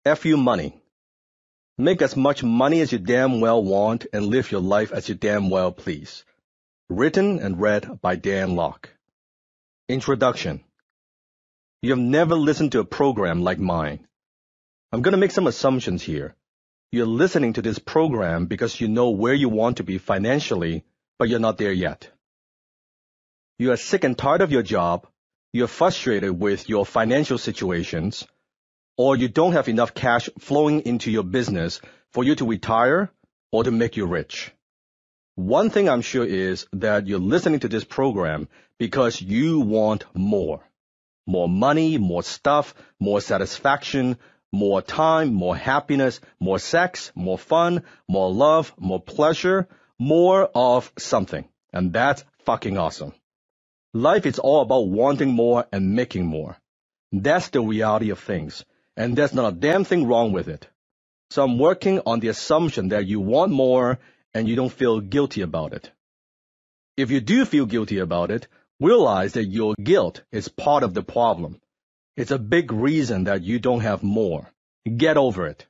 FU Money. Make as much money as you damn well want and live your life as you damn well please. Written and read by Dan Lok. Introduction. You have never listened to a program like mine. I'm going to make some assumptions here. You're listening to this program because you know where you want to be financially, but you're not there yet. You are sick and tired of your job, you're frustrated with your financial situations, or you don't have enough cash flowing into your business for you to retire or to make you rich. One thing I'm sure is that you're listening to this program because you want more. More money, more stuff, more satisfaction, more time, more happiness, more sex, more fun, more love, more pleasure, more of something. And that's fucking awesome. Life is all about wanting more and making more. That's the reality of things, and there's not a damn thing wrong with it. So I'm working on the assumption that you want more and you don't feel guilty about it. If you do feel guilty about it, realize that your guilt is part of the problem. It's a big reason that you don't have more. Get over it.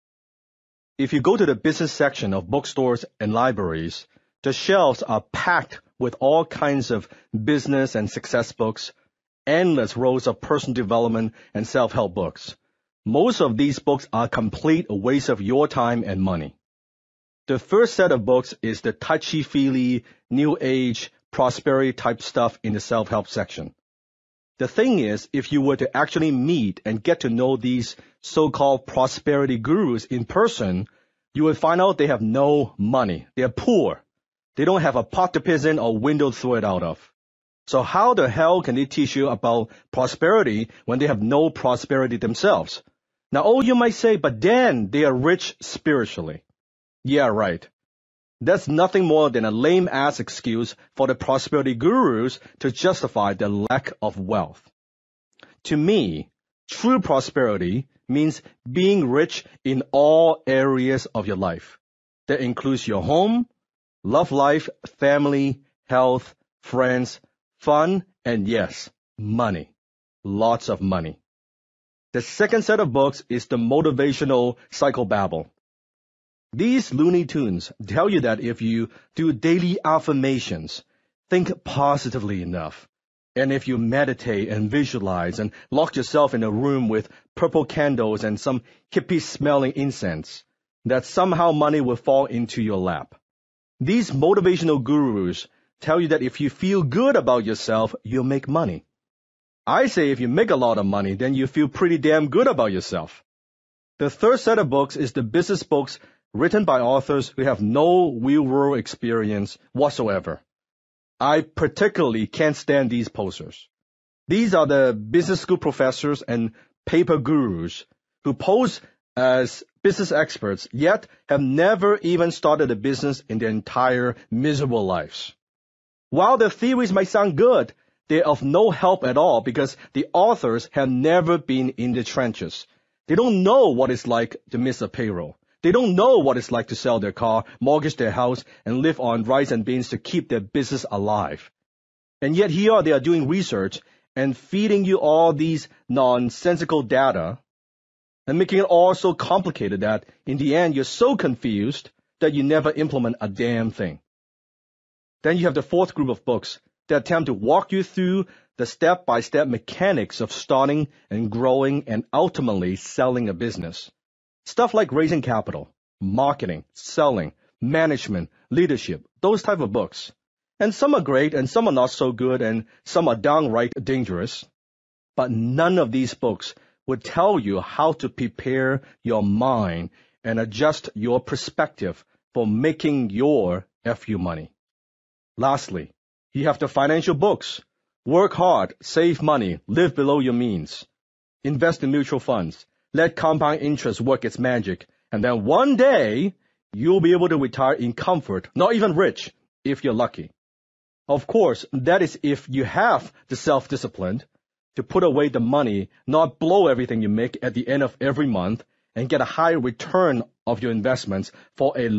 If you go to the business section of bookstores and libraries, the shelves are packed with all kinds of business and success books, endless rows of personal development and self-help books. Most of these books are complete waste of your time and money. The first set of books is the touchy-feely, new age, prosperity type stuff in the self-help section. The thing is, if you were to actually meet and get to know these so-called prosperity gurus in person, you would find out they have no money. They're poor. They don't have a pot to piss in or window to throw it out of. So how the hell can they teach you about prosperity when they have no prosperity themselves? Now, you might say, but Dan, they are rich spiritually. Yeah, right. That's nothing more than a lame-ass excuse for the prosperity gurus to justify their lack of wealth. To me, true prosperity means being rich in all areas of your life. That includes your home, love life, family, health, friends, fun, and yes, money. Lots of money. The second set of books is the motivational psychobabble. These Looney Tunes tell you that if you do daily affirmations, think positively enough, and if you meditate and visualize and lock yourself in a room with purple candles and some hippie-smelling incense, that somehow money will fall into your lap. These motivational gurus tell you that if you feel good about yourself, you'll make money. I say if you make a lot of money, then you feel pretty damn good about yourself. The third set of books is the business books written by authors who have no real-world experience whatsoever. I particularly can't stand these posers. These are the business school professors and paper gurus who pose as business experts, yet have never even started a business in their entire miserable lives. While their theories might sound good, they're of no help at all because the authors have never been in the trenches. They don't know what it's like to miss a payroll. They don't know what it's like to sell their car, mortgage their house, and live on rice and beans to keep their business alive. And yet here they are doing research and feeding you all these nonsensical data and making it all so complicated that in the end you're so confused that you never implement a damn thing. Then you have the fourth group of books that attempt to walk you through the step-by-step mechanics of starting and growing and ultimately selling a business. Stuff like raising capital, marketing, selling, management, leadership, those type of books. And some are great and some are not so good and some are downright dangerous. But none of these books would tell you how to prepare your mind and adjust your perspective for making your FU money. Lastly, you have the financial books. Work hard, save money, live below your means. Invest in mutual funds. Let compound interest work its magic. And then one day, you'll be able to retire in comfort, not even rich, if you're lucky. Of course, that is if you have the self-discipline to put away the money, not blow everything you make at the end of every month, and get a high return of your investments for a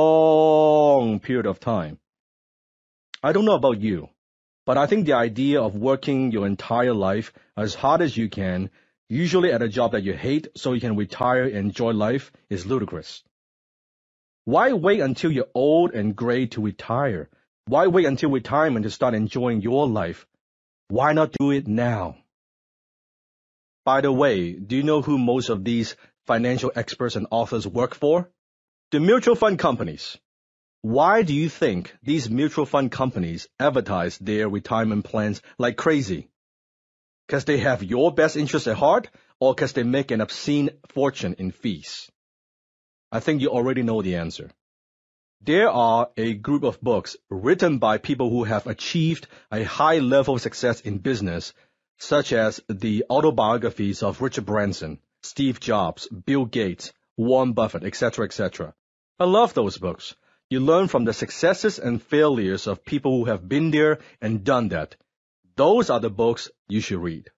long period of time. I don't know about you, but I think the idea of working your entire life as hard as you can usually at a job that you hate so you can retire and enjoy life, is ludicrous. Why wait until you're old and gray to retire? Why wait until retirement to start enjoying your life? Why not do it now? By the way, do you know who most of these financial experts and authors work for? The mutual fund companies. Why do you think these mutual fund companies advertise their retirement plans like crazy? Because they have your best interest at heart, or because they make an obscene fortune in fees? I think you already know the answer. There are a group of books written by people who have achieved a high level of success in business, such as the autobiographies of Richard Branson, Steve Jobs, Bill Gates, Warren Buffett, etc., etc. I love those books. You learn from the successes and failures of people who have been there and done that. Those are the books you should read.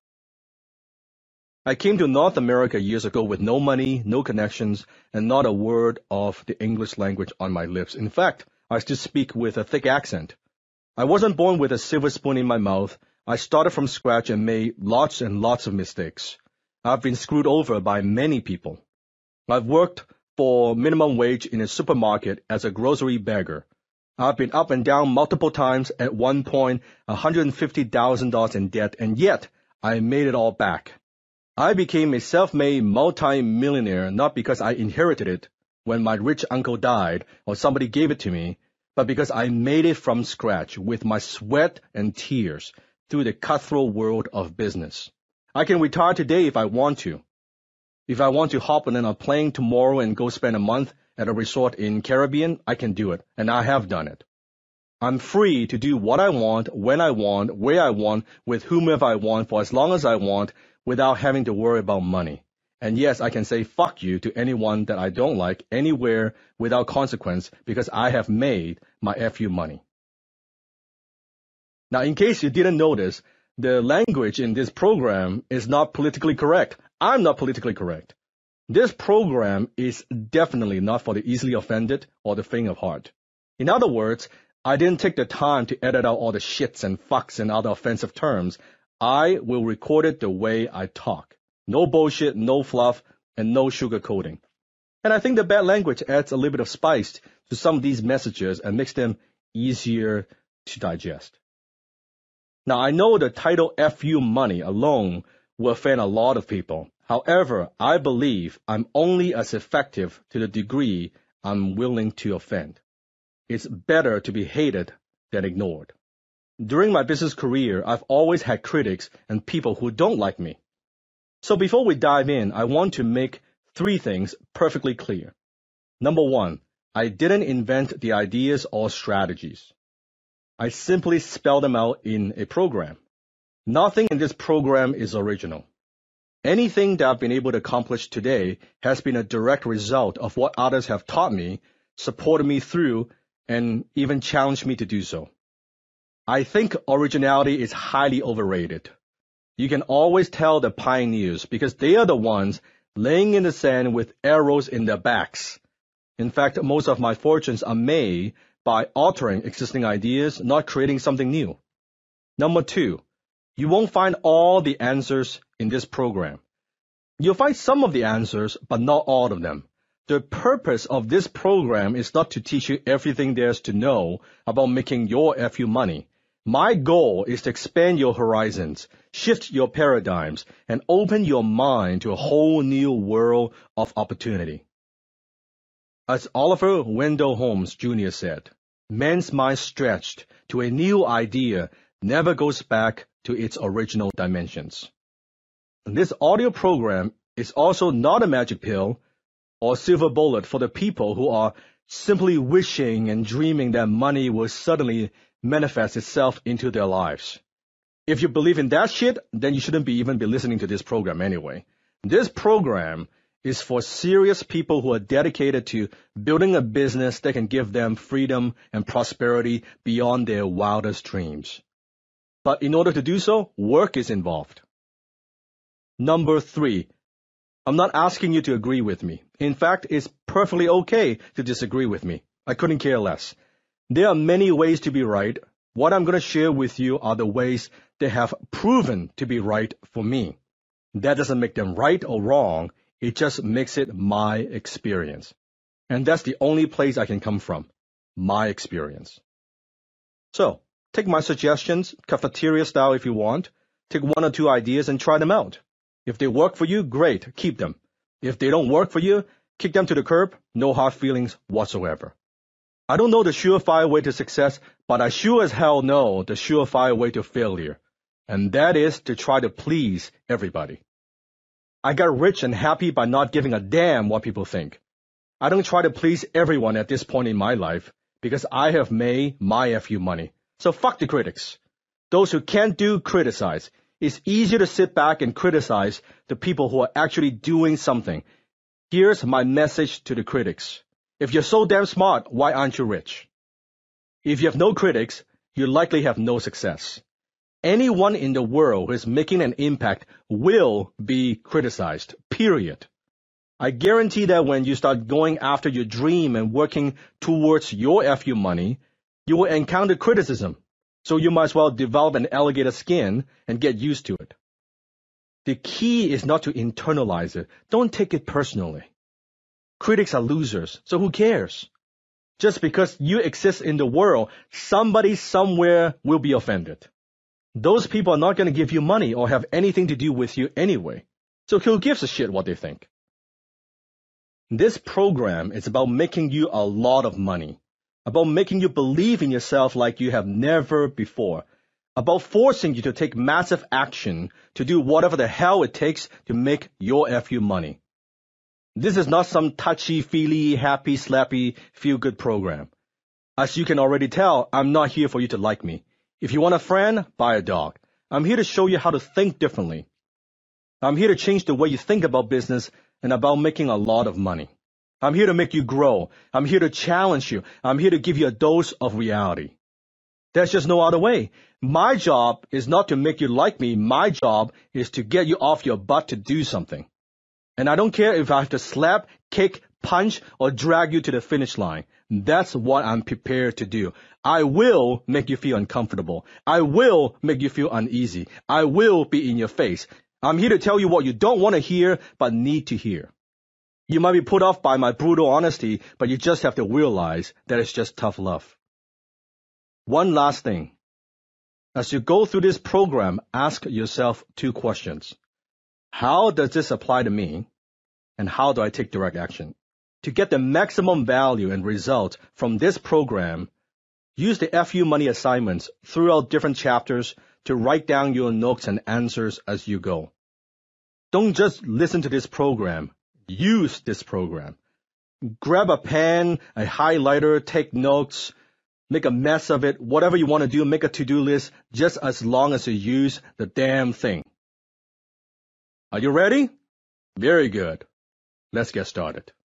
I came to North America years ago with no money, no connections, and not a word of the English language on my lips. In fact, I still speak with a thick accent. I wasn't born with a silver spoon in my mouth. I started from scratch and made lots and lots of mistakes. I've been screwed over by many people. I've worked for minimum wage in a supermarket as a grocery bagger. I've been up and down multiple times, at one point $150,000 in debt, and yet I made it all back. I became a self-made multi-millionaire not because I inherited it when my rich uncle died or somebody gave it to me, but because I made it from scratch with my sweat and tears through the cutthroat world of business. I can retire today if I want to. If I want to hop on a plane tomorrow and go spend a month at a resort in Caribbean, I can do it, and I have done it. I'm free to do what I want, when I want, where I want, with whomever I want, for as long as I want, without having to worry about money. And yes, I can say fuck you to anyone that I don't like anywhere without consequence because I have made my FU money. Now, in case you didn't notice, the language in this program is not politically correct. I'm not politically correct. This program is definitely not for the easily offended or the faint of heart. In other words, I didn't take the time to edit out all the shits and fucks and other offensive terms. I will record it the way I talk. No bullshit, no fluff, and no sugarcoating. And I think the bad language adds a little bit of spice to some of these messages and makes them easier to digest. Now, I know the title FU money alone will offend a lot of people. However, I believe I'm only as effective to the degree I'm willing to offend. It's better to be hated than ignored. During my business career, I've always had critics and people who don't like me. So before we dive in, I want to make 3 things perfectly clear. Number 1, I didn't invent the ideas or strategies. I simply spell them out in a program. Nothing in this program is original. Anything that I've been able to accomplish today has been a direct result of what others have taught me, supported me through, and even challenged me to do so. I think originality is highly overrated. You can always tell the pioneers because they are the ones laying in the sand with arrows in their backs. In fact, most of my fortunes are made by altering existing ideas, not creating something new. Number 2, you won't find all the answers in this program. You'll find some of the answers, but not all of them. The purpose of this program is not to teach you everything there's to know about making your FU money. My goal is to expand your horizons, shift your paradigms, and open your mind to a whole new world of opportunity. As Oliver Wendell Holmes Jr. said, man's mind stretched to a new idea never goes back to its original dimensions. This audio program is also not a magic pill or silver bullet for the people who are simply wishing and dreaming that money will suddenly manifest itself into their lives. If you believe in that shit, then you shouldn't even be listening to this program anyway. This program is for serious people who are dedicated to building a business that can give them freedom and prosperity beyond their wildest dreams. But in order to do so, work is involved. Number 3, I'm not asking you to agree with me. In fact, it's perfectly okay to disagree with me. I couldn't care less. There are many ways to be right. What I'm going to share with you are the ways that have proven to be right for me. That doesn't make them right or wrong. It just makes it my experience. And that's the only place I can come from, my experience. So, take my suggestions, cafeteria style if you want. Take 1 or 2 ideas and try them out. If they work for you, great, keep them. If they don't work for you, kick them to the curb, no hard feelings whatsoever. I don't know the surefire way to success, but I sure as hell know the surefire way to failure. And that is to try to please everybody. I got rich and happy by not giving a damn what people think. I don't try to please everyone at this point in my life because I have made my FU money. So fuck the critics. Those who can't do criticize. It's easier to sit back and criticize the people who are actually doing something. Here's my message to the critics. If you're so damn smart, why aren't you rich? If you have no critics, you likely have no success. Anyone in the world who is making an impact will be criticized, period. I guarantee that when you start going after your dream and working towards your FU money, you will encounter criticism. So you might as well develop an alligator skin and get used to it. The key is not to internalize it. Don't take it personally. Critics are losers, so who cares? Just because you exist in the world, somebody somewhere will be offended. Those people are not going to give you money or have anything to do with you anyway. So who gives a shit what they think? This program is about making you a lot of money, about making you believe in yourself like you have never before, about forcing you to take massive action to do whatever the hell it takes to make your FU money. This is not some touchy-feely, happy-slappy, feel-good program. As you can already tell, I'm not here for you to like me. If you want a friend, buy a dog. I'm here to show you how to think differently. I'm here to change the way you think about business and about making a lot of money. I'm here to make you grow. I'm here to challenge you. I'm here to give you a dose of reality. There's just no other way. My job is not to make you like me. My job is to get you off your butt to do something. And I don't care if I have to slap, kick, punch, or drag you to the finish line. That's what I'm prepared to do. I will make you feel uncomfortable. I will make you feel uneasy. I will be in your face. I'm here to tell you what you don't want to hear, but need to hear. You might be put off by my brutal honesty, but you just have to realize that it's just tough love. One last thing. As you go through this program, ask yourself 2 questions. How does this apply to me? And how do I take direct action? To get the maximum value and result from this program, use the FU Money assignments throughout different chapters to write down your notes and answers as you go. Don't just listen to this program. Use this program. Grab a pen, a highlighter, take notes, make a mess of it, whatever you want to do, make a to-do list, just as long as you use the damn thing. Are you ready? Very good. Let's get started.